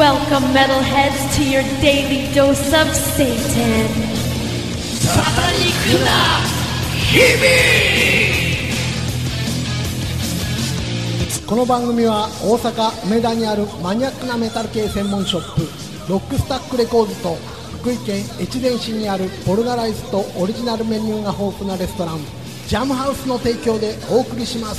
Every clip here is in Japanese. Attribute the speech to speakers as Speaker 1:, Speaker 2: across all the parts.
Speaker 1: Welcome, metalheads, to your daily dose of Satan.
Speaker 2: サタニックな日々。
Speaker 3: この番組は大阪梅田にあるマニアックなメタル系専門ショップロックスタックレコーズと福井県越前市にあるポルガライスとオリジナルメニューが豊富なレストランジャムハウスの提供でお送りします。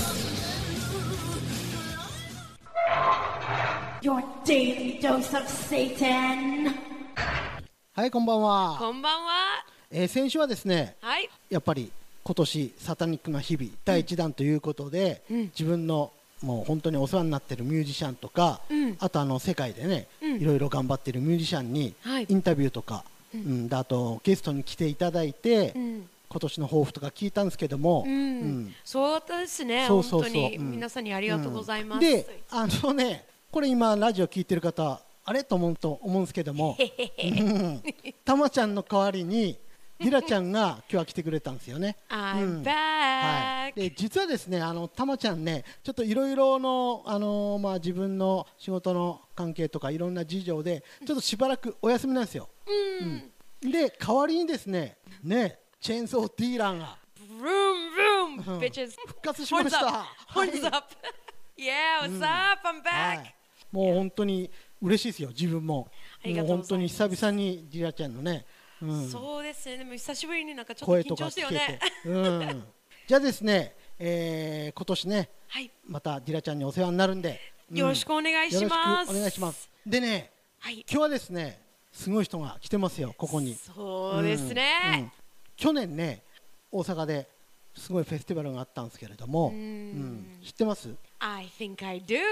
Speaker 1: Your daily dose of Satan.
Speaker 3: はい、こんばんは。
Speaker 4: こんばんは。
Speaker 3: 先週はですね、
Speaker 4: はい。
Speaker 3: やっぱり今年サタニックな日々第1弾ということで、自分のもう本当にお世話になっているミュージシャンとか、あと世界でね、いろいろ頑張っているミュージシャンにインタビューとか、であとゲストに来ていただいて、今年の抱負とか聞いたんですけども、
Speaker 4: そうですね。
Speaker 3: そうそうそう、
Speaker 4: 本当に皆さんにありがとうございます。
Speaker 3: で、これ今ラジオ聞いてる方あれと思うんですけどもたまちゃんの代わりにディラちゃんが今日は来てくれたんですよね。
Speaker 4: I'm back、
Speaker 3: はい、で実はですねたまちゃんねちょっといろいろの、自分の仕事の関係とかいろんな事情でちょっとしばらくお休みなんですよ。で代わりにですねチェーンソーディーラーが
Speaker 4: Vroom vroom bitches
Speaker 3: 復活しました。
Speaker 4: Horns up Yeah, what's up? I'm back、
Speaker 3: はい、もう本当に嬉しいですよ自分も。
Speaker 4: ありがとうございます。
Speaker 3: もう本当に久々にディラちゃんのね、
Speaker 4: そうですね。でも久しぶりになんかちょっと
Speaker 3: 声とか
Speaker 4: 緊張して
Speaker 3: 聞け
Speaker 4: よね。
Speaker 3: て、じゃあですね、今年ね、
Speaker 4: はい。
Speaker 3: またディラちゃんにお世話になるんで、
Speaker 4: よろしくお願いします。
Speaker 3: よろしくお願いします。でね、
Speaker 4: はい。
Speaker 3: 今日はですねすごい人が来てますよここに。
Speaker 4: そうですね。
Speaker 3: 去年ね大阪ですごいフェスティバルがあったんですけれども、知ってます？
Speaker 4: I think I do.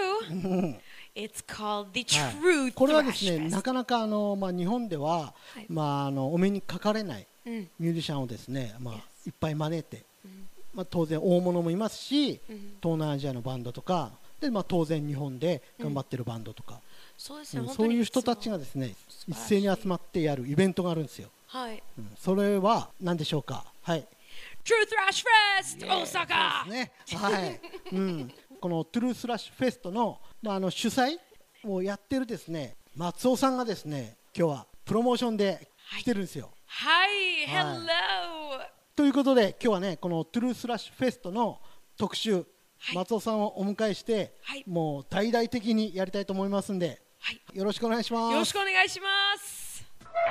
Speaker 4: It's called the True
Speaker 3: これはです
Speaker 4: Thrash
Speaker 3: ね
Speaker 4: Fest.
Speaker 3: なかなか日本では、お目にかかれないミュージシャンをですね、いっぱい招いて、当然大物もいますし、東南アジアのバンドとかで、当然日本で頑張ってるバンドとか、
Speaker 4: そうですね。
Speaker 3: そういう人たちがですね一斉に集まってやるイベントがあるんですよ。
Speaker 4: はい。
Speaker 3: それは何でしょうか？はい。
Speaker 4: True Thrash Fest 大阪。
Speaker 3: ね、はい。このトゥルースラッシュフェストの、主催をやってるですね松尾さんがですね今日はプロモーションで来てるんですよ。
Speaker 4: はい、
Speaker 3: はい
Speaker 4: Hello。
Speaker 3: ということで今日はねこのトゥルースラッシュフェストの特集、松尾さんをお迎えして、もう大々的にやりたいと思いますんで、よろしくお願いします。
Speaker 4: よろしくお願いします。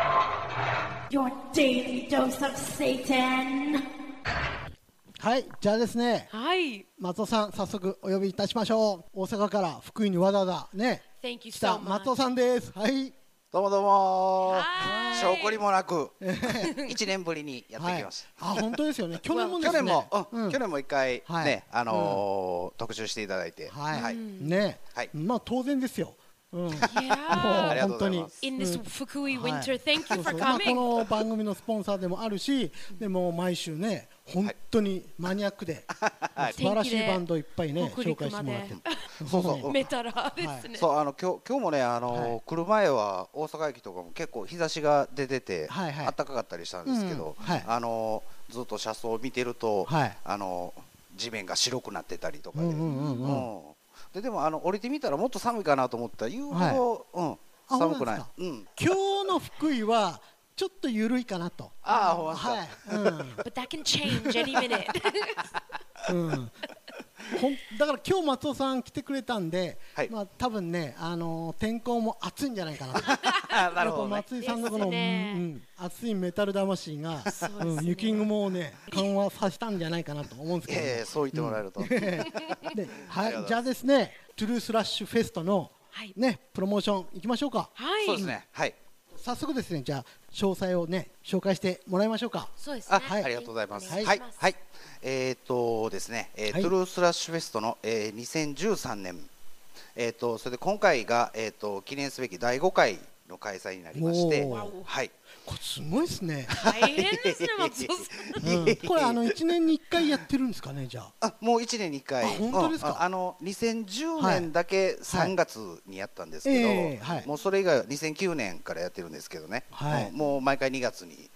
Speaker 1: Your daily dose of Satan.
Speaker 3: はい、じゃあですね、
Speaker 4: はい。
Speaker 3: 松尾さん早速お呼びいたしましょう。大阪から福井にわざわざね
Speaker 4: Thank you
Speaker 3: 来た
Speaker 4: so much。
Speaker 3: 松尾さんです。はい。
Speaker 5: どうもどうも
Speaker 4: はい
Speaker 5: 証拠りもなく1年ぶりにやってきました、
Speaker 3: はい、本当ですよね。去年もです
Speaker 5: 去
Speaker 3: ね。
Speaker 5: 年も1回
Speaker 3: はい
Speaker 5: ね、特集していただいて、
Speaker 3: はい、ね、
Speaker 5: はい、
Speaker 3: 当然ですよ。もう
Speaker 4: Yeah。
Speaker 5: ありがとうございます。
Speaker 4: In this Fukui
Speaker 3: はい
Speaker 4: winter, thank you for
Speaker 3: こ
Speaker 4: coming。
Speaker 3: の番組のスポンサーでもあるし、でも毎週ね本当にマニアックで素晴らしいバンドいっぱいね紹介してもらってる。
Speaker 5: そうそう
Speaker 4: メタラですね。
Speaker 5: そう今日もね来る前は大阪駅とかも結構日差しが出てて、
Speaker 3: はいはい、
Speaker 5: 暖かかったりしたんですけど、ずっと車窓を見てると、地面が白くなってたりとかで、でも降りてみたらもっと寒いかなと思ったら言うほど、寒くない。
Speaker 3: 今日の福井はちょっと緩いかなと。
Speaker 5: ほんまですか。
Speaker 3: はい。
Speaker 4: But that can change any minute。
Speaker 3: だから今日松尾さん来てくれたんで、多分ね天候も暑いんじゃないかなと。
Speaker 5: なるほどね。
Speaker 3: 松井さんのこの熱いメタル魂が雪雲をね緩和させたんじゃないかなと思うんですけど。
Speaker 5: そう言ってもらえると。
Speaker 3: じゃあですねトゥルースラッシュフェストのねプロモーションいきましょうか。
Speaker 5: そうですね。はい。
Speaker 3: 早速ですねじゃあ詳細をね紹介してもらいましょうか。
Speaker 4: そうですね。
Speaker 5: ありがとうございます。
Speaker 4: はい。
Speaker 5: ですね、トゥルースラッシュフェストの2013年、それで今回が記念すべき第5回の開催になりまして、はい。
Speaker 3: これすごいですね。
Speaker 4: 大変ですね松尾さん。
Speaker 3: これ1年に1回やってるんですかねじゃあ。
Speaker 5: もう1年に1回。
Speaker 3: 本当ですか。
Speaker 5: 2010年だけ3月にやったんですけど、もうそれ以外は2009年からやってるんですけどね。もう毎回2月に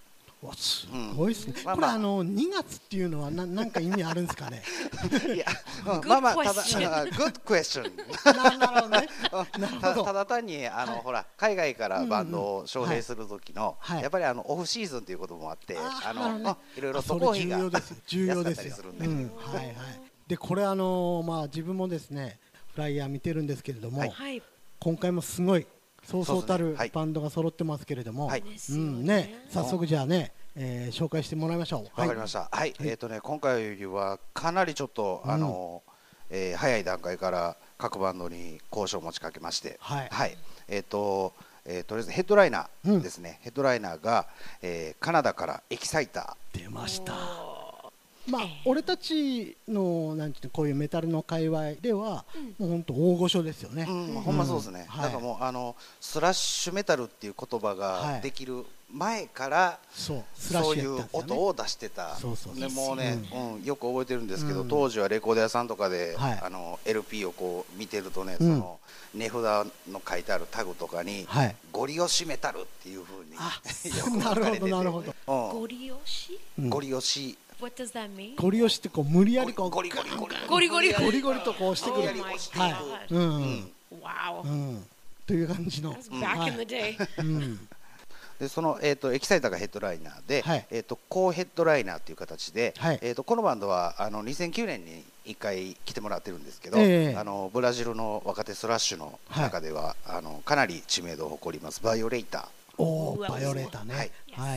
Speaker 3: わ、すごいですね。これ2月っていうのはなんか意味あるんですかね。
Speaker 5: いや、まあまあ、ただ、good question。
Speaker 3: なるほどね。
Speaker 5: ただ単にほら海外からバンドを招聘する時のやっぱりオフシーズンということもあって、いろいろ渡航費が
Speaker 3: 重要ですよ。
Speaker 5: 安かったりするんで。
Speaker 3: はいはい。でこれまあ自分もですねフライヤー見てるんですけれども、今回もすごいそうそうたるバンドが揃ってますけれども、ね、早速じゃあね、紹介してもらいましょう。
Speaker 5: わかりました。はい、今回はかなりちょっと早い段階から各バンドに交渉を持ちかけまして、はい、とりあえずヘッドライナーですね。ヘッドライナーがカナダからエキサイタ
Speaker 3: ー出ました。まあ俺たちのなんていうこういうメタルの界隈ではもう本当大御所ですよね。
Speaker 5: ほんまそうですね。だからもうスラッシュメタルっていう言葉ができる前からそういう音を出してた。でもうね、よく覚えてるんですけど、当時はレコード屋さんとかでLP をこう見てるとね、その値札の書いてあるタグとかにゴリ押しメタルっていう風に
Speaker 3: なるほどなるほど。
Speaker 4: ゴリ押し？
Speaker 5: ゴリ押し。
Speaker 4: What does that mean?
Speaker 3: ゴリ押しってこう無理やりこう
Speaker 5: ゴリとこ
Speaker 3: う押してくる。はい。
Speaker 4: Wow。
Speaker 3: という感じの。
Speaker 4: Back in the day。
Speaker 5: でそのエキサイターがヘッドライナーで、コーヘッドライナーという形で、このバンドは2009年に1回来てもらってるんですけど、ブラジルの若手スラッシュの中ではかなり知名度を誇りますバイオレーター。
Speaker 3: バイオレーターね。はい。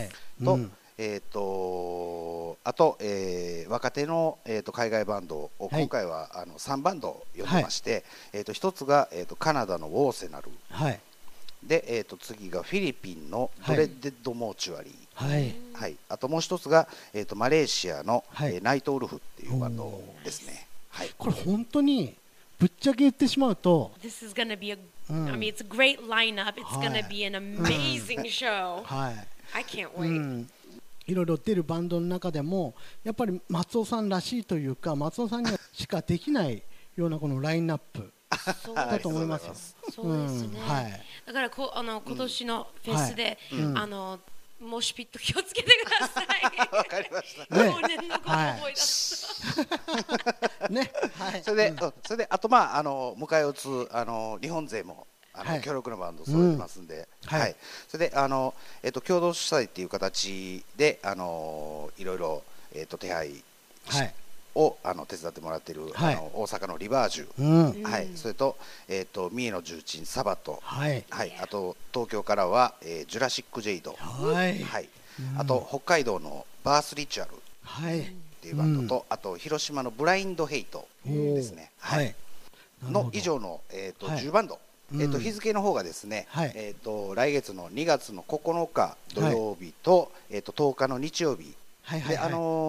Speaker 5: とあと若手の海外バンドを今回は3バンド呼んでまして、一つがカナダのウォーセナル。で、次がフィリピンのブレッデッド・モーチュアリー、あともう一つが、マレーシアの、ナイト・ウルフっていうバンドですね。
Speaker 3: これ本当にぶっちゃけ言ってしまうと
Speaker 4: This is gonna be I mean, it's a great lineup. It's gonna be an amazing show. I can't wait.
Speaker 3: いろいろ出るバンドの中でもやっぱり松尾さんらしいというか松尾さんにしかできないようなこのラインナップだと思いますよ。
Speaker 4: そうですね。だから今年のフェスでモシピット気をつけてください。
Speaker 5: わかりました。
Speaker 4: 去年のこと思い出す。
Speaker 3: ね。
Speaker 5: それであと迎え撃つ日本勢も強力なバンド揃いますんで、それで共同主催っていう形でいろいろ手配を手伝ってもらっている大阪のリバージュ、それと三重の重鎮サバト、あと東京からはジュラシック・ジェイド、あと北海道のバース・リチュアルっていうバンドと、あと広島のブラインド・ヘイトですね、の以上の10バンド。日付の方がですね、来月の2月の9日土曜日と10日の日曜日で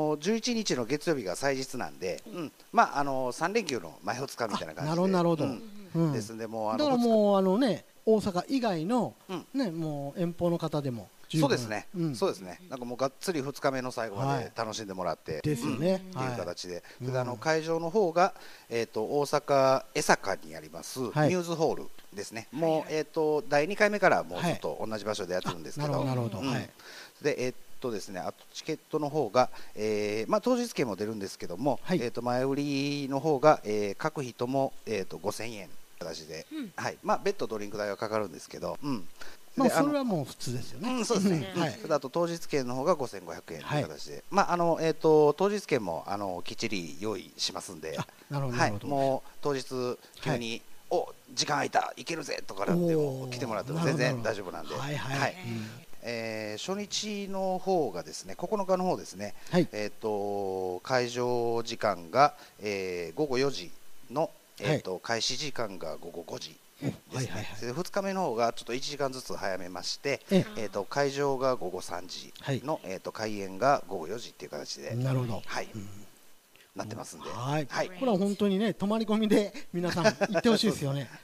Speaker 5: 11日の月曜日が祭日なんで、まあ3連休の前2日みたいな感じで、
Speaker 3: なるほど
Speaker 5: ですんでもう
Speaker 3: だからもうね大阪以外のねもう遠方の方でも
Speaker 5: そうですね、そうですね。なんかもうがっつり2日目の最後まで楽しんでもらって
Speaker 3: ですよね
Speaker 5: っていう形で、会場の方が大阪江坂にありますミューズホールですね。もう第2回目からもうずっと同じ場所でやってるんですけど、
Speaker 3: なるほど。
Speaker 5: でですね、あとチケットの方がまあ当日券も出るんですけども、前売りの方が各人も5000円形で、まあ別途ドリンク代はかかるんですけど、
Speaker 3: まあそれはもう普通ですよね。
Speaker 5: そうですね。あと当日券の方が5500円という形で、まあ当日券もきっちり用意しますんで、もう当日急にお時間空いたいけるぜとかでも来てもらっても全然大丈夫なんで、初日の方がですね9日の方ですね、会場時間が午後4時の開始時間が午後5時。2日目の方がちょっと1時間ずつ早めまして、会場が午後3時の、開演が午後4時っていう形でなってますんで、
Speaker 3: これは本当にね泊まり込みで皆さん行ってほしいですよね。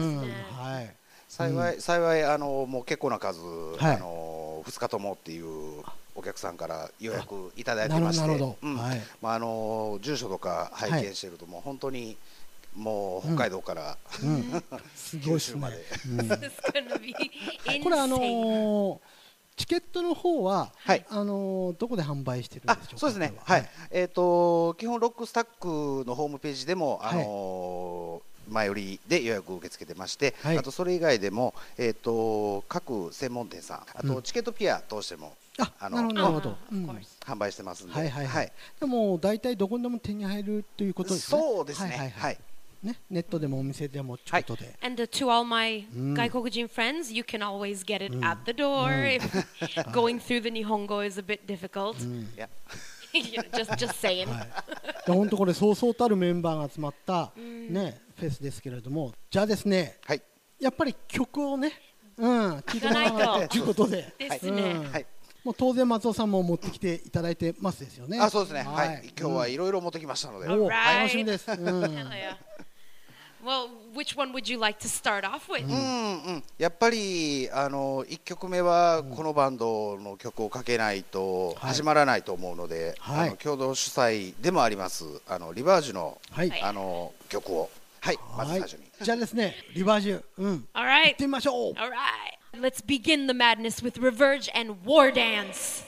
Speaker 5: 幸いもう結構な数2日ともっていうお客さんから予約いただいてまして、住所とか拝見してるともう本当にもう北海道から
Speaker 3: すごいですね。
Speaker 5: まで
Speaker 3: これチケットの方は、
Speaker 5: はい、
Speaker 3: どこで販売してるんでしょうか。
Speaker 5: そうですね、はい、基本ロックスタックのホームページでも、前売りで予約を受け付けてまして、はい、あとそれ以外でも、各専門店さん、あとチケットピア通しても、
Speaker 3: なるほど、
Speaker 5: 販売してますんで、
Speaker 3: はいはいはい、でも大体どこでも手に入るということですね。
Speaker 5: そうですね、はい、
Speaker 3: ね、ネットでもお店でもちょっとで。
Speaker 4: And to all my 外国人 friends, you can always get it at the door if going through the Nihongo is a bit difficult. Just saying.
Speaker 3: 本当これそうそうたるメンバーが集まったねフェスですけれども、じゃあですね、やっぱり曲をね、聴いてもらわないということで。
Speaker 4: ですね。
Speaker 3: もう当然松尾さんも持ってきていただいてますですよね。
Speaker 5: そうですね。はい。今日はいろいろ持ってきましたので。
Speaker 3: 楽しみです。
Speaker 4: Well, which one would you like to start off with?
Speaker 5: やっぱり1曲目はこのバンドの曲をかけないと始まらないと思うので、共同主催でもありますリバージュの曲をまず最初に。
Speaker 3: じゃあですね、リバージュ、行ってみましょう。
Speaker 4: Alright, let's begin the madness with Reverge and War Dance.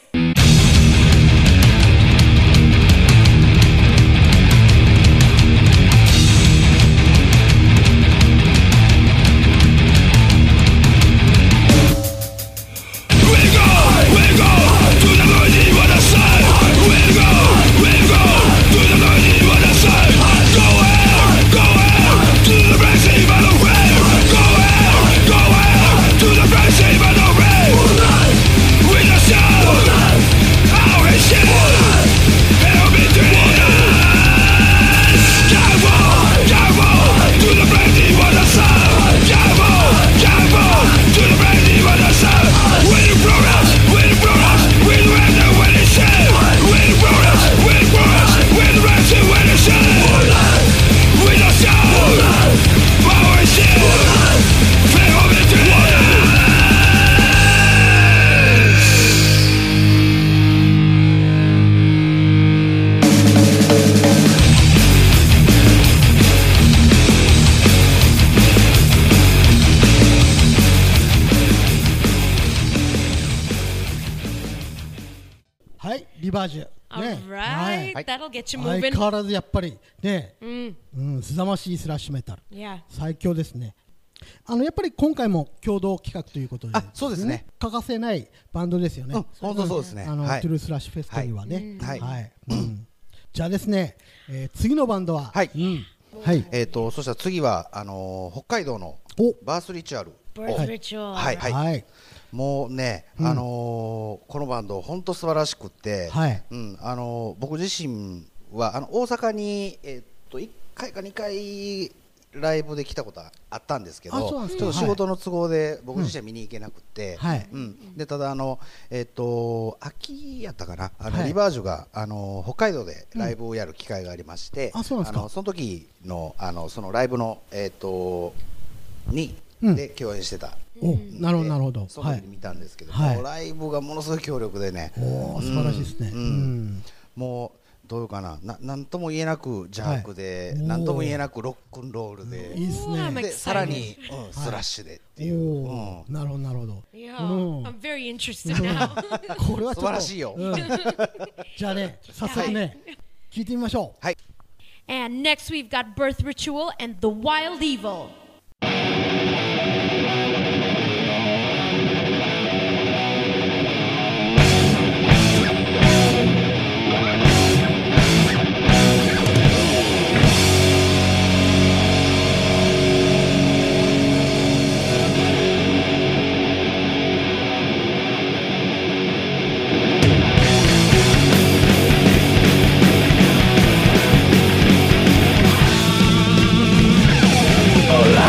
Speaker 4: That'll get you moving.
Speaker 3: 相変わらずやっぱりね、すさまじいスラッシュメタル、最強ですね。やっぱり今回も共同企画ということで、
Speaker 5: そうですね。
Speaker 3: 欠かせないバンドですよね。
Speaker 5: 本当そうですね。
Speaker 3: トゥルースラッシュフェストにはね。じゃあですね、次のバンドは、そ
Speaker 5: したら次は北海道のバースリチュアル。もうね、このバンド本当素晴らしくって、僕自身は大阪に1回か2回ライブで来たことあったんですけど、ちょっと仕事の都合で僕自身は見に行けなくて、でただ秋やったかな、リバージュが北海道でライブをやる機会がありまして、その時のそのライブのにで共演してた。
Speaker 3: なるほどなるほど。
Speaker 5: その時に見たんですけど、ライブがものすごい強力でね、
Speaker 3: 素晴らしいですね。
Speaker 5: もうどういうかな、なんとも言えなくジャークで、なんとも言えなくロックンロールで、
Speaker 3: いいですね。
Speaker 5: でさらにスラッシュでっていう。
Speaker 3: なるほどなるほど。
Speaker 4: I'm very interested now.
Speaker 3: これは
Speaker 5: 素晴らしいよ。
Speaker 3: じゃあね、早速ね、聞いてみましょう。
Speaker 4: And next we've got Birth Ritual and The Wild Evil.
Speaker 2: Hola.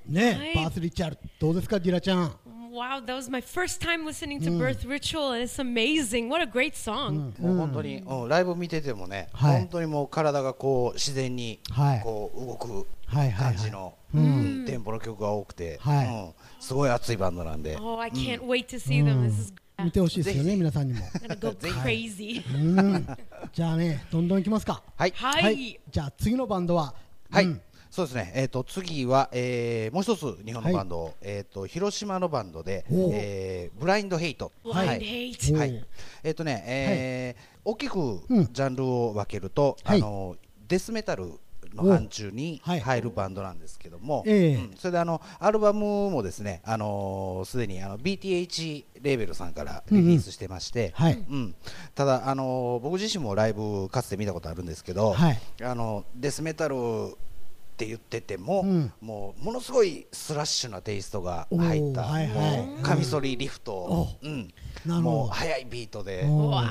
Speaker 3: ね、バースリチャルどうですか、ディラちゃん。
Speaker 4: Wow, that was my first time listening to Birth Ritual, and it's amazing. What a great song.
Speaker 5: もう本当にライブ見ててもね、本当にもう体がこう自然にこう動く感じのテンポの曲が多くて、すごい熱いバンドなんで。
Speaker 4: Oh, I can't wait to see them. This is
Speaker 3: 見てほしいですよね、皆さんにも。
Speaker 4: go crazy.
Speaker 3: じゃあね、どんどんいきますか。
Speaker 5: はい。
Speaker 3: じゃあ次のバンドは、
Speaker 5: はい。そうですね。次はもう一つ日本のバンド、広島のバンドで、ブラインドヘイト。
Speaker 4: ブラインドヘイト。
Speaker 5: はい。大きくジャンルを分けると、デスメタルの範疇に入るバンドなんですけども、それでアルバムもですね、すでにBTH レーベルさんからリリースしてまして、ただ僕自身もライブかつて見たことあるんですけど、デスメタルって言ってても、もうものすごいスラッシュなテイストが入ったカミソリリフト、もう速いビートで、も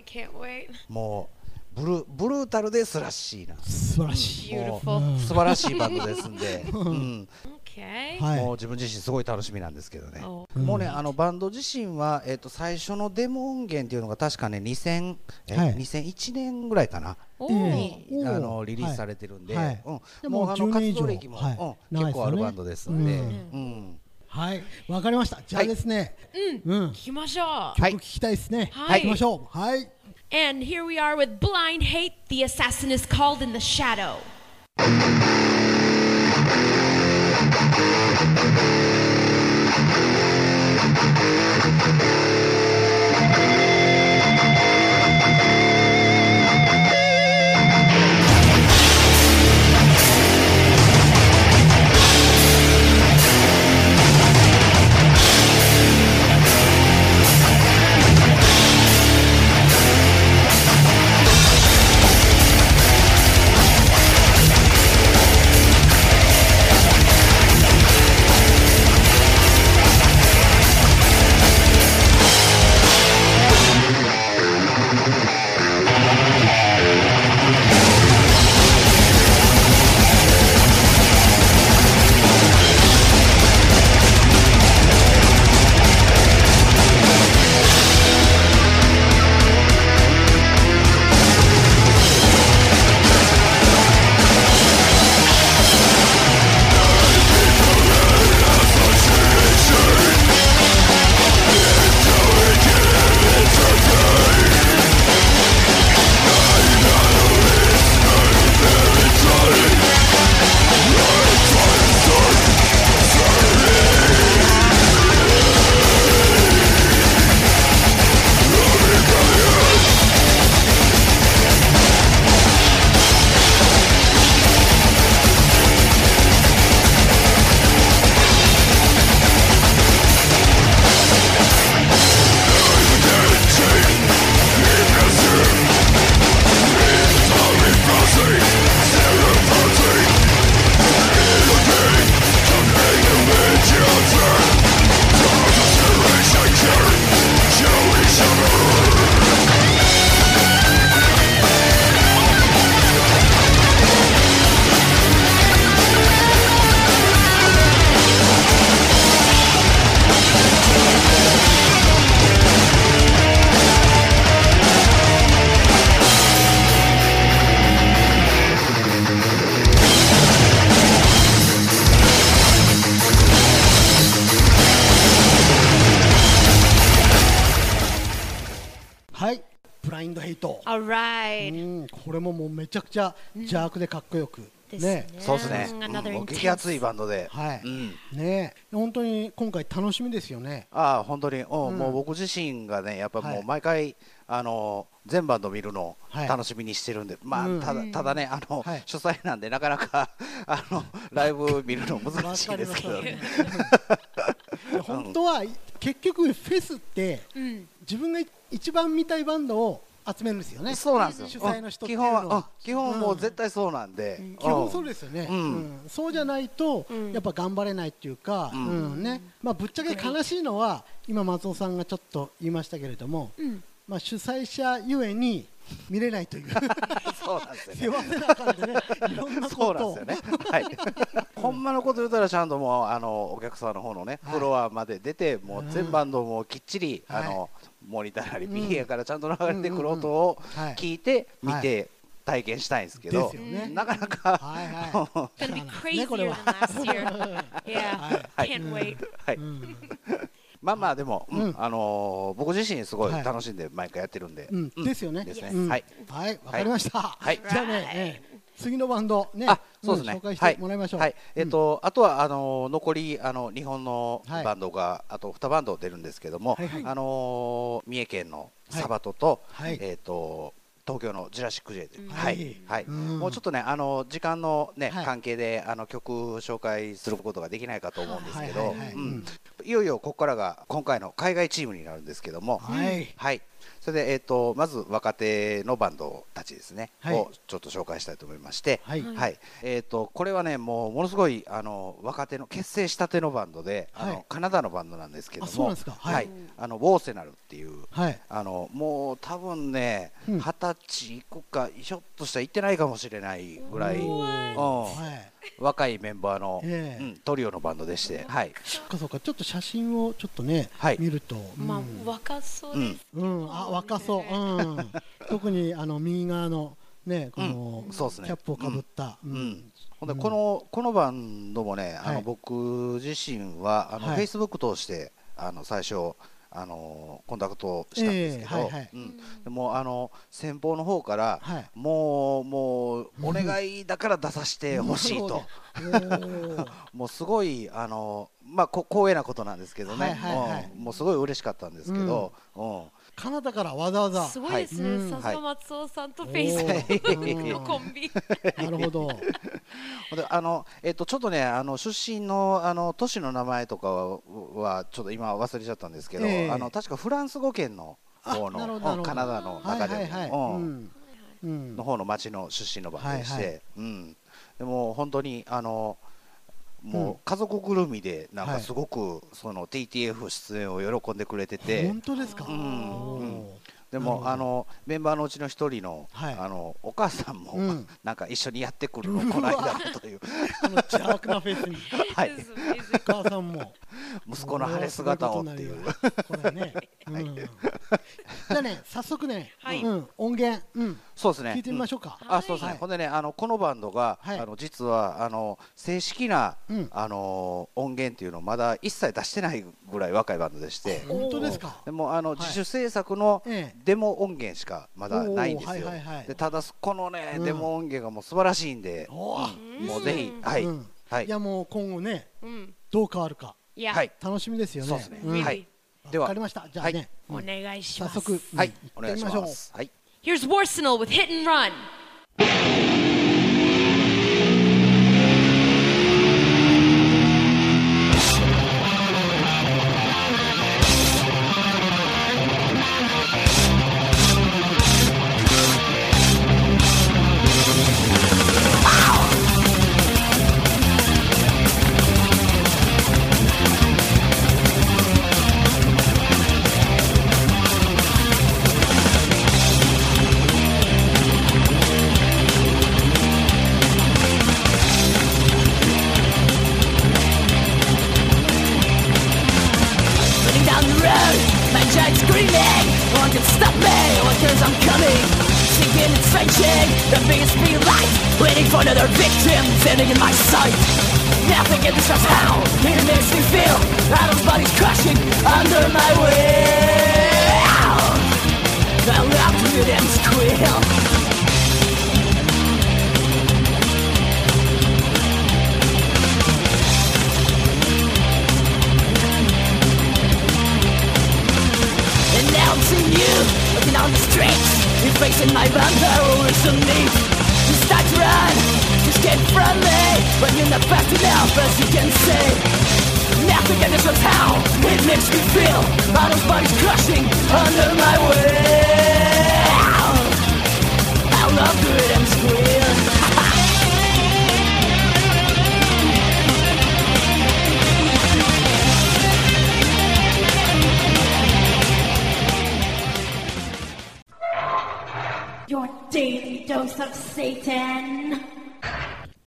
Speaker 5: うブルータルでスラッシーな
Speaker 3: 素晴らしい、
Speaker 5: 素晴らしいバンドですんで、もう自分自身すごい楽しみなんですけどね。もうね、バンド自身は最初のデモ音源っていうのが確かね2001年ぐらいかなにリリースされてるんで、もう活動歴も結構あるバンドですんで。
Speaker 3: はい、わかりました。じゃあですね、
Speaker 4: 聞きましょう。
Speaker 3: 曲聞きたいですね。聞きましょう。はい。
Speaker 4: And here we are with Blind Hate. The assassin is called in the shadow.
Speaker 3: Alright。これももうめちゃくちゃ邪悪でかっこよく。ね、
Speaker 5: そうですね。激アツいバンドで。
Speaker 3: はい。ね、本当に今回楽しみですよね。
Speaker 5: ああ、本当に、もう僕自身がね、やっぱもう毎回全バンド見るの楽しみにしてるんで、まあただね、主催なんでなかなかライブ見るの難しいですけどね。
Speaker 3: 本当は結局フェスって自分が一番見たいバンドを集めるんですよね。
Speaker 5: そうなんですよ。
Speaker 3: 主催の人っていう
Speaker 5: のは基本もう絶対そうなんで。
Speaker 3: 基本そうですよね。そうじゃないとやっぱ頑張れないっていうか、ね。まあぶっちゃけ悲しいのは今松尾さんがちょっと言いましたけれども、まあ主催者ゆえに見れないという。
Speaker 5: そうなんですよね。
Speaker 3: 世話せなあかんでね、いろんなことを。
Speaker 5: そうなんですよね。はい。 ほんまのこと言うたらちゃんともうお客さんの方のねフロアまで出てもう全バンドもきっちりモニターなり PA からちゃんと流れてくる音を聞いて見て体験したいんですけど、なかなか
Speaker 4: Gonna be crazier than last year. Yeah, can't wait.
Speaker 5: まあまあでも僕自身すごい楽しんで毎回やってるんで。
Speaker 3: ですよね。
Speaker 5: はい
Speaker 3: はい、わかりました。
Speaker 5: はい。
Speaker 3: じゃあね、次のバンドね、
Speaker 5: そうですね。
Speaker 3: 紹介してもらいましょう。
Speaker 5: はい。あとは残り日本のバンドがあと2バンド出るんですけども、三重県のサバトと東京のジュラシック J で、もうちょっとね時間のね関係で曲紹介することができないかと思うんですけど、いよいよここからが今回の海外チームになるんですけども、それでまず若手のバンドたちですねをちょっと紹介したいと思いまして、これはねものすごい若手の結成したてのバンドでカナダのバンドなんですけども、ウォーセナルっていうもう多分ね20歳いくかひょっとしたら行ってないかもしれないぐらい若いメンバーのトリオのバンドでして、
Speaker 3: そうかちょっと写真をちょっとね見ると
Speaker 4: まあ若そうです。
Speaker 3: 若そう。特に右側のねこのキャップをかぶった。
Speaker 5: ほんでこのバンドもね僕自身はFacebook 通して最初コンタクトしたんですけど、でも先方の方からもうお願いだから出させてほしいともうすごいまあ光栄なことなんですけどね、もうすごい嬉しかったんですけど、
Speaker 3: カナダからわざわざ
Speaker 4: すごいですね。笹松尾さんとフェイスのコンビ。
Speaker 3: なるほど。
Speaker 5: ちょっとね出身の都市の名前とかはちょっと今忘れちゃったんですけど、確かフランス語圏の方のカナダの中での方の町の出身のバンドでして、でも本当にもう家族ぐるみでなんかすごくその TTF 出演を喜んでくれてて、
Speaker 3: 本当ですか。
Speaker 5: でもメンバーのうちの一人のお母さんもなんか一緒にやってくるのこの間という
Speaker 3: 邪悪なフェイスにお母さんも
Speaker 5: 息子の晴れ姿をっていう
Speaker 3: これね。じゃあね早速ね音源
Speaker 5: そうですね
Speaker 3: 聞いてみましょうか。
Speaker 5: そうですね。ほんでねこのバンドが実は正式な音源っていうのをまだ一切出してないぐらい若いバンドでして、
Speaker 3: 本当ですか。
Speaker 5: でも自主制作のデモ音源しかまだないんですよ。でただこのねデモ音源がもう素晴らしいんで、もうぜひ
Speaker 3: いやもう今後ねどう変わるか楽しみですよね。
Speaker 5: そうですね。はい。では
Speaker 3: わかりました。じゃあね
Speaker 4: お願いします。
Speaker 3: 早速
Speaker 5: お願いします。はい。
Speaker 4: Here's Warsenal with Hit and Run.
Speaker 2: Another victim standing in my sight. Nothing in this house how it makes me feel. Adam's body's crushing under my will. I love to hear them squeal. And now I'm seeing you looking on the streets. You're facing my band terrorism needs. You start to run, just get from me, but you're not fast enough as you can see. Nothing in this town, it makes me feel. Adam's body's crushing under my will. I love to hear them squeal.
Speaker 1: Your daily dose of Satan.